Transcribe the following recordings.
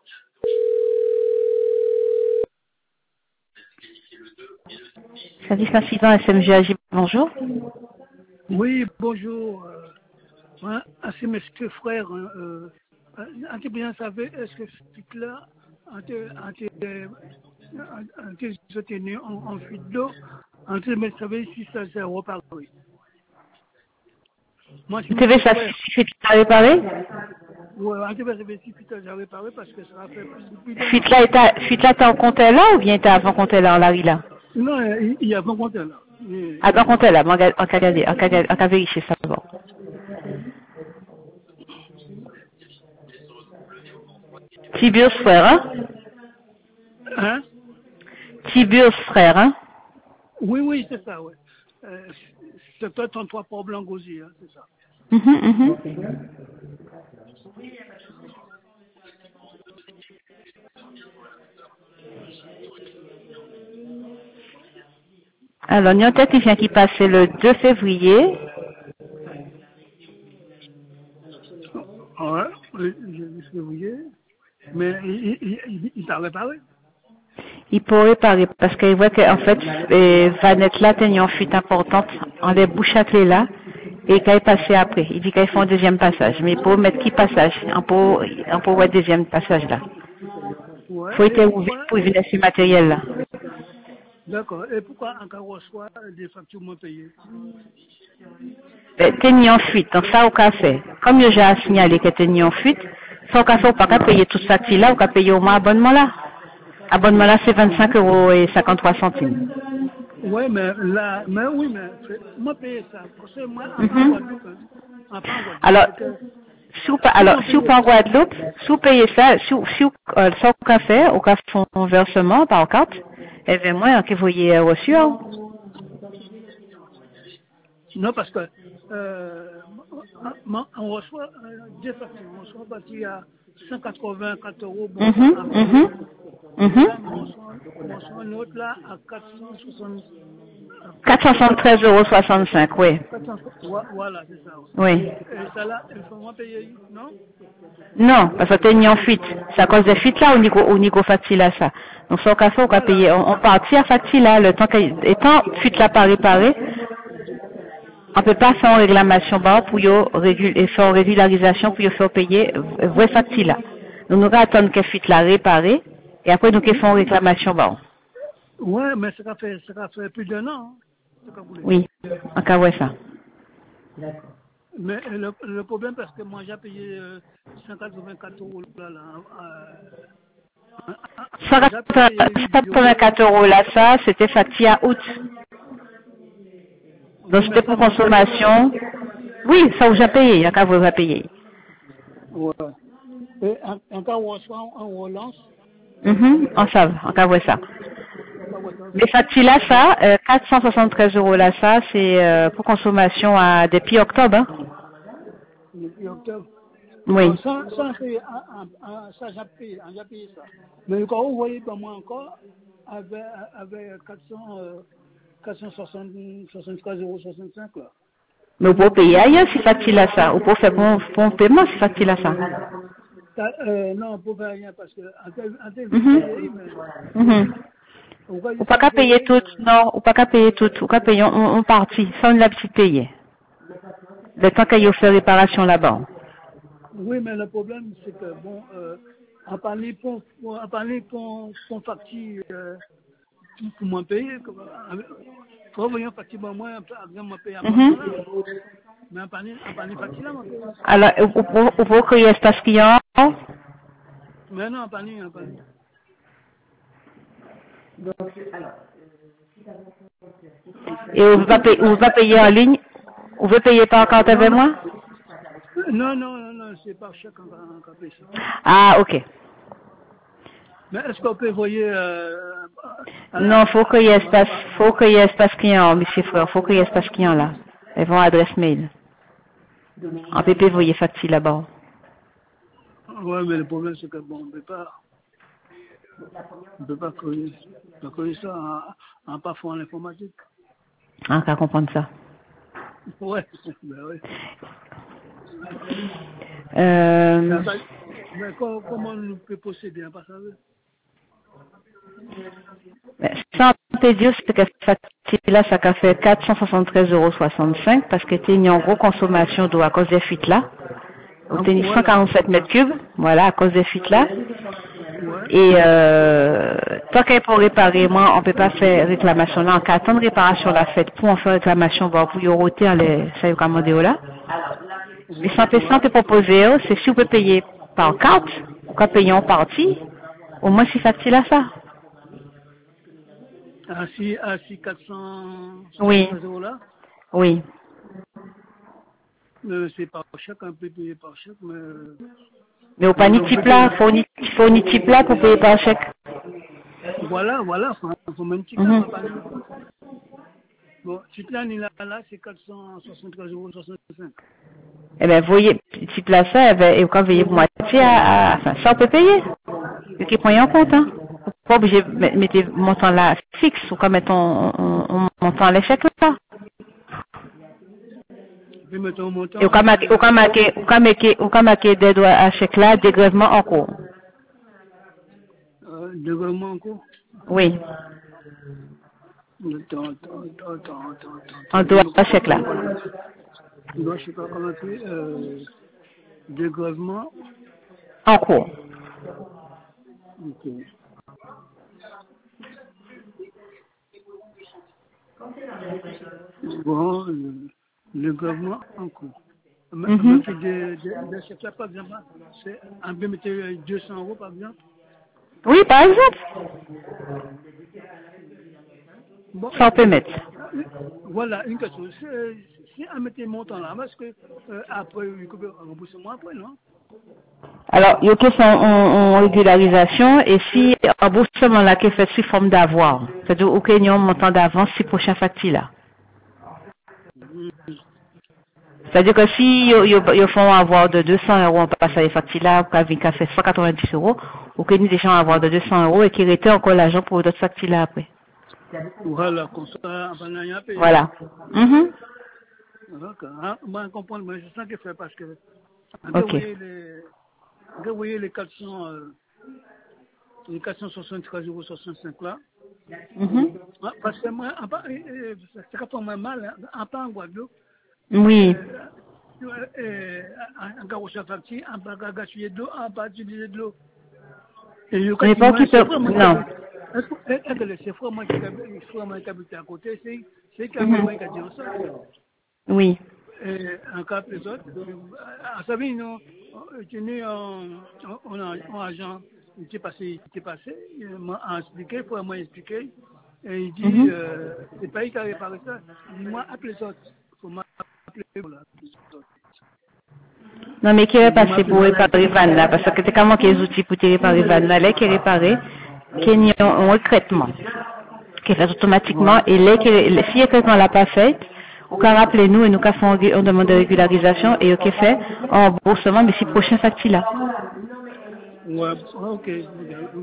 Service incident SMGAG, bonjour. Oui, bonjour. C'est monsieur frère. Un peu bien savez, est-ce que ce truc-là, un tenu en fuite d'eau, un peu bien savez si ça s'est reparé. Moi, je Vous savez, ça fuite à réparer? Oui, un peu bien savez si ça s'est réparé parce que ça a fait plus de Fuite là, t'es en compte là ou bien t'es avant compte là, Larry là? Non, il y a pas compte là. Avant compte là, en cas vérifier ça d'abord. Tiburce frère, hein? Hein? Tiburce frère, hein? Oui, c'est ça, oui. C'est peut-être 33 pour blanc aussi, hein, c'est ça. Alors, il y a un technicien qui passait le 2 février. Ouais, j'ai vu ce que vous voyez. Mais il t'a réparé. Il pourrait parler parce qu'il voit qu'en fait, Vanette là, tenait une fuite importante en les bouches à clé là. Et qu'il est passé après. Il dit qu'il faut un deuxième passage. Mais pour mettre qui passage? On peut voir deuxième passage là. Ouais, Faut être et ouvert pourquoi, pour venir ce matériel là. d'accord, et pourquoi encore reçoit des factures moins payées? Tenir en fuite, donc ça au café. Comme j'ai signalé que tenir en fuite, ça au café, on pas qu'à payer toute cette là, on peut payer au moins abonnement là. Abonnement là, c'est 25 € et 53 centimes. Ouais, mais là, mais oui, mais moi payer ça. Parce que moi, en Guadeloupe, en Guadeloupe, Alors, c'est que si si moi vous paye pas en ça, Guadeloupe, si vous payez ça, ça au café, font un versement par carte, et bien moi, que vous voyez reçu, hein. non, parce que on reçoit des factures. On reçoit parce qu'il y a 184 € bon, à payer. Et là, on reçoit un autre là à 460, 473,65 €, oui. 400, voilà, c'est ça. Ouais. Oui. Et ça là, il faut moins payer, non? Non, parce que t'es mis en fuite. C'est à cause de fuite là, au niveau facile à ça. Donc, sur café, on va Voilà. payer, on partit à facile là, le temps étant fuite là pas réparée, on peut pas faire une réclamation bas pour et faire une régularisation pour faire payer, vrai facile là. Donc, nous attendons que fuite là réparée, et après, nous faisons une réclamation bas. Ouais, mais ça fait plus d'un an, hein, ce que vous voulez. Oui. En cas, ouais, ça. Mais le problème, parce que moi, j'ai payé 184 € là, j'ai payé 8 euros. 184 € là, ça, c'était facture à août. Donc, Oui, mais c'était ça, pour moi, j'ai payé. consommation. Oui, ça, vous avez payé, il y a qu'à vous payer. Ouais. Et en cas où on relance, On savent, en cas ouais ça. en cas où on Les factures là, ça, 473 € là, ça, c'est pour consommation depuis octobre. Hein? depuis octobre. Oui. Bon, ça, ça, j'ai payé ça. Mais quand vous voyez comme moi encore, avec 473,65 € là. Mais vous pouvez payer ailleurs si facture là, ça. Ou pour faire pour un paiement si facture là, ça. Non, pour faire rien, parce que en tel payer, mais on va Ou juste pas qu'à payer payer. tout, non, ou pas qu'à payer tout, ou qu'à payer en partie, sans une petite payer. Le temps qu'il y a fait réparation là-bas. Oui, mais le problème, c'est que, bon, en parler pour facture, pour m'en payer, quand vous voyez facture, moi, après, m'en payer abonnement là. Mais en parler facture là, m'en payer. Alors, vous pouvez créer espace client, Mais non, en parler. et vous va payer en ligne, vous pouvez payer par carte Non, avec non. moi? Non, c'est pas chèque en paye ça. Ah, ok. Mais est-ce qu'on peut envoyer Non, faut qu'il y ait espace client, monsieur frère, faut qu'il y ait espace client là. Ils vont adresse mail. En PP, vous voyez facile là-bas. ouais, mais le problème, c'est que, bon, on peut pas créer ça en parfois en informatique. Ah, qu'à comprendre ça. Ouais, ben oui. Euh, Mais comment nous peut posséder, hein, pas ça? Sans te dire, c'est que là, ça a fait 473,65 € parce que tu as une grosse consommation d'eau à cause des fuites là. Vous avez 147 mètres cubes, voilà, à cause des fuites là. Et tant qu'il est pour réparer, moi, on ne peut pas faire réclamation là. En cas de réparation la fête, pour en faire réclamation, bon, pour y ôter les ça y est commandé là. Mais sans te proposer, c'est si vous pouvez payer par carte, ou quand payer en partie, au moins c'est facile à ça. Ah, si 400 Oui. € là? Oui. C'est par chèque, on peut payer par chèque, mais... Mais au panier type là, faut ni type là pour payer par chèque. Voilà, faut même type là, pas de... Bon, type là, c'est 473,65 €. Eh bien, voyez, type là ça, eh ben, et quand vous voyez pour moitié, enfin, ça on peut payer. Ce qui prend en compte, hein. Vous pas obligé de mettre montant là fixe, ou quand mettre on montant à l'échec là. Et au cas marqué des droits à chèque là, dégrèvement en cours. Dégrèvement en cours? Oui. En droit à chèque là. Je sais pas comment c'est, dégrèvement en cours. Ok. Bon, le gouvernement en cours. Mais de chèques là, par exemple, c'est un peu mettre 200 € par exemple. Oui, par exemple. Bon, Ça on peut mettre. Voilà, une question. Si on mettait montant là, parce que après, il faut rembourser moi après, non? Alors, il y a question en régularisation, et si un remboursement là qui est fait sous forme d'avoir, c'est-à-dire au qu'il y a un montant d'avance si prochain facture là. C'est-à-dire que si ils font avoir de 200 €, on passe à les factures là, pour qu'à fait 190 €, ou que nous déjà avoir de 200 € et qu'il reste encore l'argent pour d'autres factures là après. Voilà, comme ça, on va rien payer. Voilà. D'accord. Hein? Moi, je comprends, mais c'est ça qu'il fait parce que, Ok. vous voyez les 473,65 € là. Parce que moi, c'est quand on m'a mal, en pas en Guadeloupe. Oui. En carrosse facture, en pas gaspiller de l'eau, en pas utiliser de l'eau. On n'est pas occupé. Non. Est-ce que c'est vraiment qui habite à côté, c'est quand même qui a dit ça. Oui. En cas de autres, à Sabine, nous, on a un agent qui est passé, il m'a expliqué, pour moi expliquer, et il dit, c'est pas lui qui a réparé ça, moi, appelez les autres, il faut m'appeler pour la. Non, mais qui est passé pour réparer van là, parce que c'est comment les outils pour réparer van là, les qui est réparé, qui est un recrutement, qui est fait automatiquement, et si le recrutement l'a pas fait, on peut rappeler nous et nous faisons on demande de régularisation et qui fait en remboursement, mais si prochain facture là. Ouais, ok. On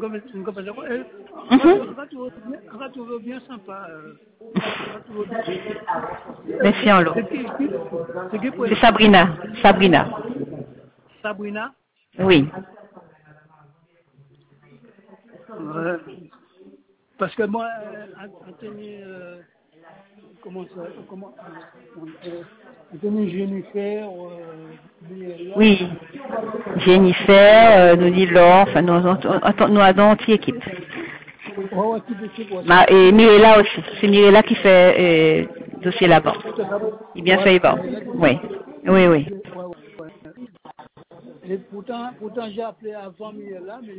va trouver bien sympa. Merci en l'eau. C'est C'est Sabrina. Sabrina? Oui. Parce que moi, Anthony Jennifer, oui. Jennifer, nous dit Laure, enfin, nous avons une équipe. Et Mirella aussi. C'est Mirella qui fait dossier là-bas. Il bien fait là-bas. Oui. Oui. Et pourtant j'ai appelé avant Mirella, mais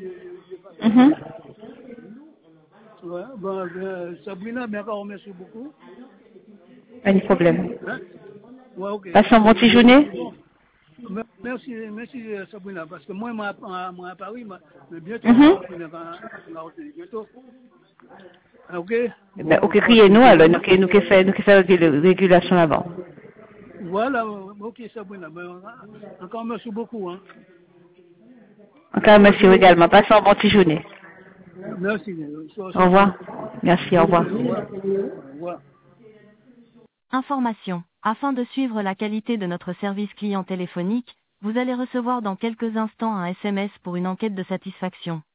ouais, Sabrina, mais encore remercie beaucoup. Pas de problème. Hein? Ouais, ok. Passe une bonne petite journée. Merci Sabrina, parce que moi à Paris, mais bientôt, bientôt. Ok? Ben, ok, criez-nous alors, nous qui fait régulation avant. Voilà, ok Sabrina, encore merci beaucoup. Hein. Encore merci également. Passe une bonne petite journée. Merci. Au revoir. Merci, au revoir. Au revoir. Information. Afin de suivre la qualité de notre service client téléphonique, Vous allez recevoir dans quelques instants un SMS pour une enquête de satisfaction.